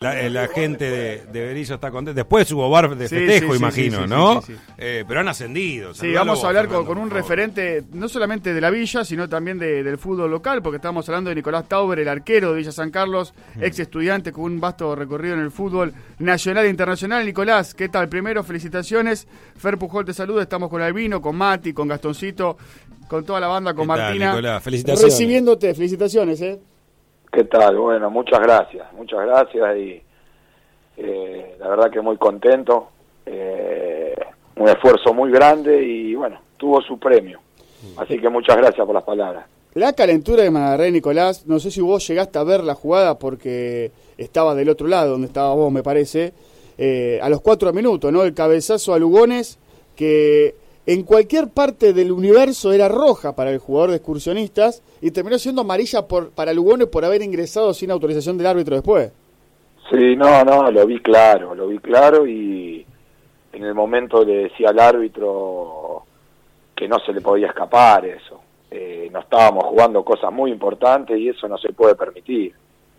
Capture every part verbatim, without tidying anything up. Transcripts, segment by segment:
La, la gente de, de Berisso está contenta. Después hubo bar de Sí, festejo, sí, sí, imagino, sí, sí, ¿no? sí, sí, sí. Eh, pero han ascendido. Sí, vamos a hablar con, Fernando, con un por favor. referente no solamente de la Villa, sino también de, del fútbol local, porque estamos hablando de Nicolás Tauber, el arquero de Villa San Carlos, mm. ex estudiante con un vasto recorrido en el fútbol nacional e internacional. Nicolás, ¿qué tal? Primero, felicitaciones. Fer Pujol te saluda, estamos con Albino, con Mati, con Gastoncito, con toda la banda, con ¿Qué tal, Martina. Nicolás? Felicitaciones. Recibiéndote, felicitaciones, ¿eh? ¿Qué tal? Bueno, muchas gracias, muchas gracias y eh, la verdad que muy contento, eh, un esfuerzo muy grande y bueno, tuvo su premio, así que muchas gracias por las palabras. La calentura de Magarré, Nicolás, no sé si vos llegaste a ver la jugada porque estaba del otro lado, donde estaba vos, me parece, eh, a los cuatro minutos, ¿no? El cabezazo a Lugones, que en cualquier parte del universo era roja para el jugador de Excursionistas y terminó siendo amarilla por, para Lugones por haber ingresado sin autorización del árbitro después. Sí, no, no, lo vi claro, lo vi claro y en el momento le decía al árbitro que no se le podía escapar eso. Eh, no estábamos jugando cosas muy importantes y eso no se puede permitir.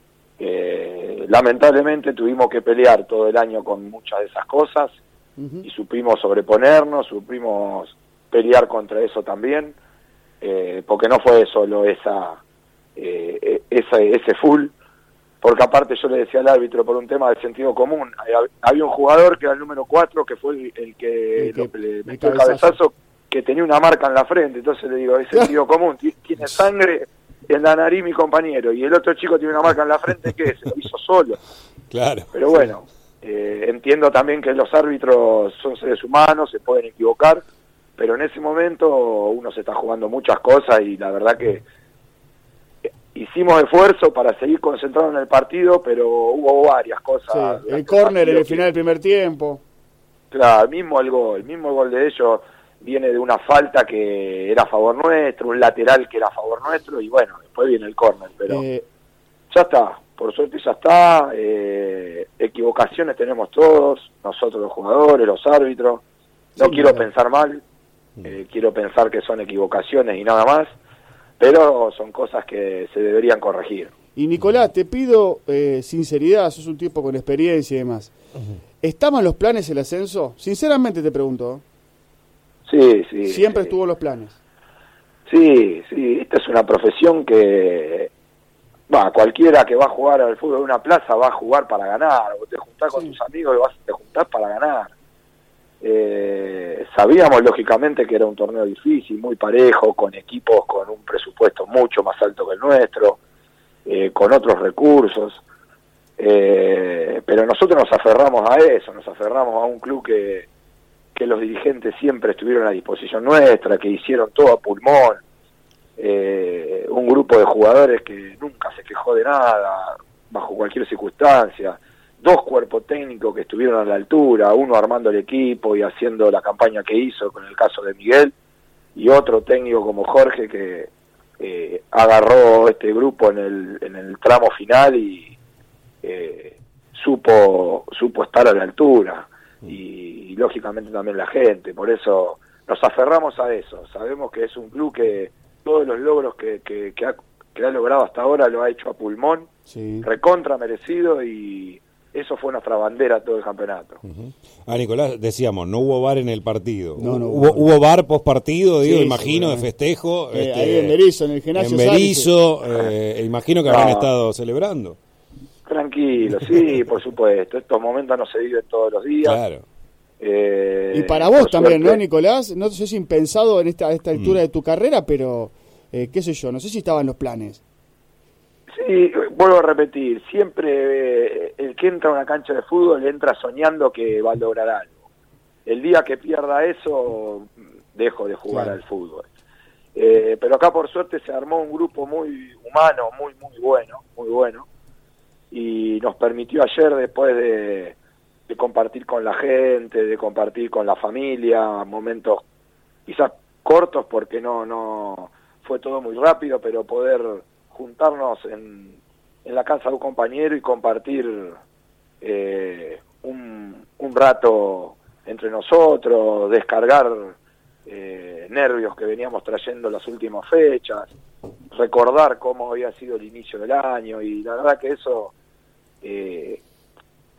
Eh, lamentablemente tuvimos que pelear todo el año con muchas de esas cosas uh-huh. y supimos sobreponernos, supimos pelear contra eso también, eh, porque no fue solo esa, eh, esa ese full, porque aparte yo le decía al árbitro por un tema del sentido común, había un jugador que era el número cuatro, que fue el, el que, el que lo, le metió el cabezazo. cabezazo, que tenía una marca en la frente, entonces le digo, es sentido común, tiene sangre en la nariz mi compañero, y el otro chico tiene una marca en la frente, que se lo hizo solo. Claro. Pero bueno, eh, entiendo también que los árbitros son seres humanos, se pueden equivocar, pero en ese momento uno se está jugando muchas cosas y la verdad que hicimos esfuerzo para seguir concentrados en el partido, pero hubo varias cosas. Sí, el córner en el final del primer tiempo. Claro, mismo el gol, mismo el gol de ellos viene de una falta que era a favor nuestro, un lateral que era a favor nuestro, y bueno, después viene el córner, pero eh, ya está, por suerte ya está, eh, equivocaciones tenemos todos, nosotros los jugadores, los árbitros, no sí, quiero claro. pensar mal, eh, quiero pensar que son equivocaciones y nada más, pero son cosas que se deberían corregir. Y Nicolás, te pido eh, sinceridad, sos un tipo con experiencia y demás. Uh-huh. ¿Estaban los planes el ascenso? Sinceramente te pregunto. Sí, sí. Siempre sí. estuvo los planes. Sí, sí, esta es una profesión que, va, cualquiera que va a jugar al fútbol en una plaza va a jugar para ganar. Vos te juntás sí. con tus amigos y vas, te juntás para ganar. Eh, sabíamos lógicamente que era un torneo difícil, muy parejo, con equipos con un presupuesto mucho más alto que el nuestro, eh, con otros recursos, eh, pero nosotros nos aferramos a eso, nos aferramos a un club que, que los dirigentes siempre estuvieron a disposición nuestra, que hicieron todo a pulmón, eh, un grupo de jugadores que nunca se quejó de nada, bajo cualquier circunstancia, dos cuerpos técnicos que estuvieron a la altura, uno armando el equipo y haciendo la campaña que hizo con el caso de Miguel, y otro técnico como Jorge que eh, agarró este grupo en el, en el tramo final y eh, supo, supo estar a la altura, y, y lógicamente también la gente, por eso nos aferramos a eso, sabemos que es un club que todos los logros que, que, que, ha, que ha logrado hasta ahora lo ha hecho a pulmón, sí. recontra merecido, y eso fue nuestra bandera todo el campeonato. Uh-huh. Ah, Nicolás, decíamos, no hubo bar en el partido. No, no hubo, hubo bar post partido, digo, sí, imagino, de festejo. Eh, este, ahí en Berisso, en el gimnasio. En Berisso, eh, imagino que no. habrán estado celebrando. Tranquilo, sí, por supuesto. Estos momentos no se viven todos los días. Claro. Eh, y para vos también, suerte. ¿no, Nicolás? No sé si impensado en esta, a esta altura mm. de tu carrera, pero eh, qué sé yo, no sé si estaban los planes. Sí, vuelvo a repetir, siempre eh, el que entra a una cancha de fútbol entra soñando que va a lograr algo. El día que pierda eso, dejo de jugar claro. al fútbol. Eh, pero acá por suerte se armó un grupo muy humano, muy, muy bueno, muy bueno, y nos permitió ayer, después de, de compartir con la gente, de compartir con la familia, momentos quizás cortos porque no, no fue todo muy rápido, pero poder juntarnos en, en la casa de un compañero y compartir eh, un, un rato entre nosotros, descargar eh, nervios que veníamos trayendo las últimas fechas, recordar cómo había sido el inicio del año, y la verdad que eso eh,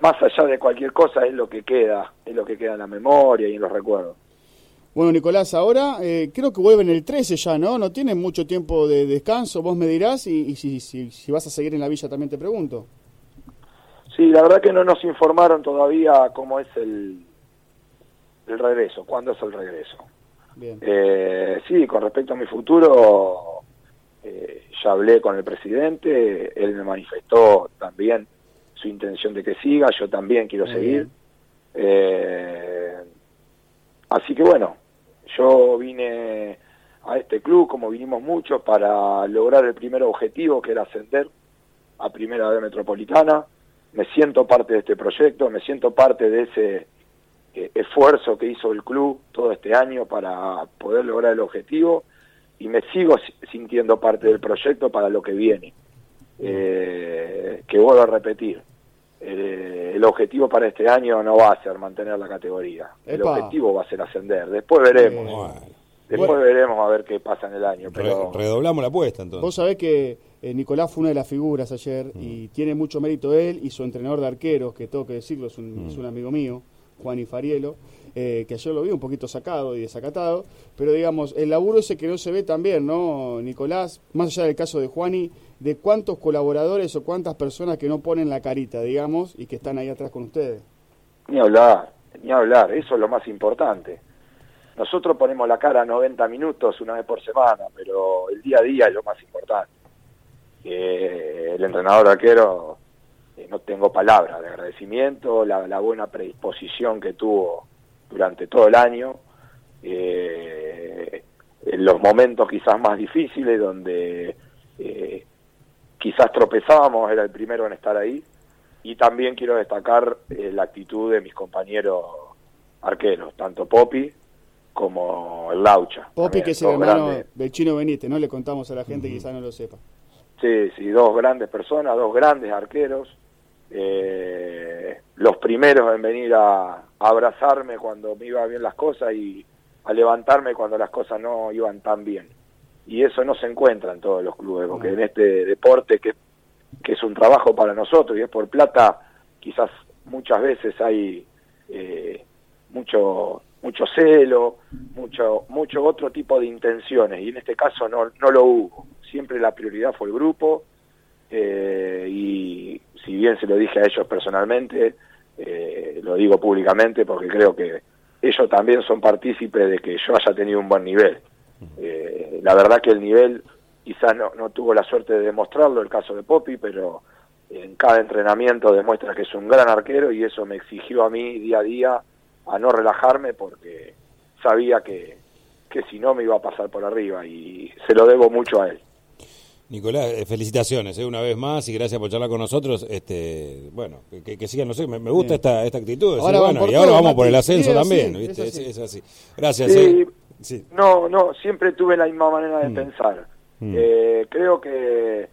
más allá de cualquier cosa es lo que queda, es lo que queda en la memoria y en los recuerdos. Bueno, Nicolás, ahora eh, creo que vuelven el trece ya, ¿no? No tienen mucho tiempo de descanso, vos me dirás, y, y si, si, si vas a seguir en la Villa también te pregunto. Sí, la verdad que no nos informaron todavía cómo es el, el regreso, cuándo es el regreso. Bien. Eh, sí, con respecto a mi futuro, eh, ya hablé con el presidente, él me manifestó también su intención de que siga, yo también quiero Muy seguir. Eh, así que bueno, yo vine a este club, como vinimos muchos, para lograr el primer objetivo, que era ascender a Primera B Metropolitana. Me siento parte de este proyecto, me siento parte de ese eh, esfuerzo que hizo el club todo este año para poder lograr el objetivo, y me sigo sintiendo parte del proyecto para lo que viene. Eh, que vuelvo a repetir, eh, el objetivo para este año no va a ser mantener la categoría. El Epa. objetivo va a ser ascender. Después veremos. Bueno. Después Bueno. veremos a ver qué pasa en el año. Pero Re- redoblamos la apuesta entonces. Vos sabés que eh, Nicolás fue una de las figuras ayer, mm. y tiene mucho mérito él y su entrenador de arqueros, que tengo que decirlo, es un, mm. es un amigo mío, Juan Ifarielo, eh, que ayer lo vi un poquito sacado y desacatado, pero digamos, el laburo ese que no se ve también, ¿no, Nicolás? Más allá del caso de Juani, de cuántos colaboradores o cuántas personas que no ponen la carita, digamos, y que están ahí atrás con ustedes. Ni hablar, ni hablar, eso es lo más importante. Nosotros ponemos la cara noventa minutos una vez por semana, pero el día a día es lo más importante. Eh, el entrenador arquero, eh, no tengo palabras de agradecimiento, la, la buena predisposición que tuvo durante todo el año, eh, en los momentos quizás más difíciles, donde eh, quizás tropezábamos, era el primero en estar ahí, y también quiero destacar eh, la actitud de mis compañeros arqueros, tanto Popi como el Laucha. Popi, también, que es el dos hermano grandes. del Chino Benítez, ¿no? Le contamos a la gente que Mm. quizás no lo sepa. Sí, sí, dos grandes personas, dos grandes arqueros, eh, los primeros en venir a, a abrazarme cuando me iban bien las cosas y a levantarme cuando las cosas no iban tan bien. Y eso no se encuentra en todos los clubes, porque en este deporte que, que es un trabajo para nosotros y es por plata, quizás muchas veces hay eh, mucho mucho celo, mucho mucho otro tipo de intenciones, y en este caso no, no lo hubo. Siempre la prioridad fue el grupo, eh, y si bien se lo dije a ellos personalmente, eh, lo digo públicamente porque creo que ellos también son partícipes de que yo haya tenido un buen nivel. Eh, la verdad que el nivel quizás no, no tuvo la suerte de demostrarlo, el caso de Popi, pero en cada entrenamiento demuestra que es un gran arquero, y eso me exigió a mí día a día a no relajarme, porque sabía que, que si no me iba a pasar por arriba, y se lo debo mucho a él. Nicolás, eh, felicitaciones eh, una vez más, y gracias por charlar con nosotros. Este, bueno, que, que sigan, no sé, me, me gusta esta, esta actitud. Ahora Decir, van bueno, por y ahora todo, vamos Mati. por el ascenso Sí, es también, así, ¿viste? es así. Es, es así. Gracias. Sí, eh. Sí. No, no, siempre tuve la misma manera de Mm. pensar. Mm. Eh, creo que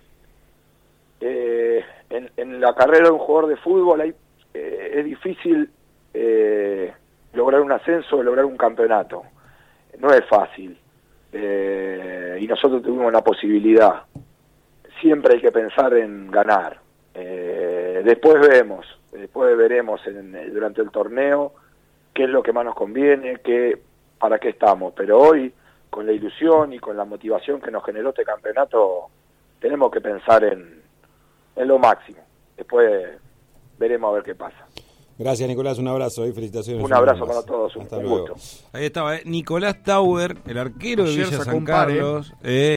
eh, en, en la carrera de un jugador de fútbol hay, eh, es difícil eh, lograr un ascenso, lograr un campeonato. No es fácil. Eh, y nosotros tuvimos la posibilidad. Siempre hay que pensar en ganar. Eh, después vemos, después veremos en, durante el torneo qué es lo que más nos conviene, qué, para qué estamos. Pero hoy, con la ilusión y con la motivación que nos generó este campeonato, tenemos que pensar en, en lo máximo. Después veremos a ver qué pasa. Gracias, Nicolás, un abrazo y felicitaciones. Un abrazo para todos, un Hasta un luego. gusto. Ahí estaba, eh, Nicolás Tauber, el arquero de Ayer Villa sacó San un par, eh. Carlos. Eh,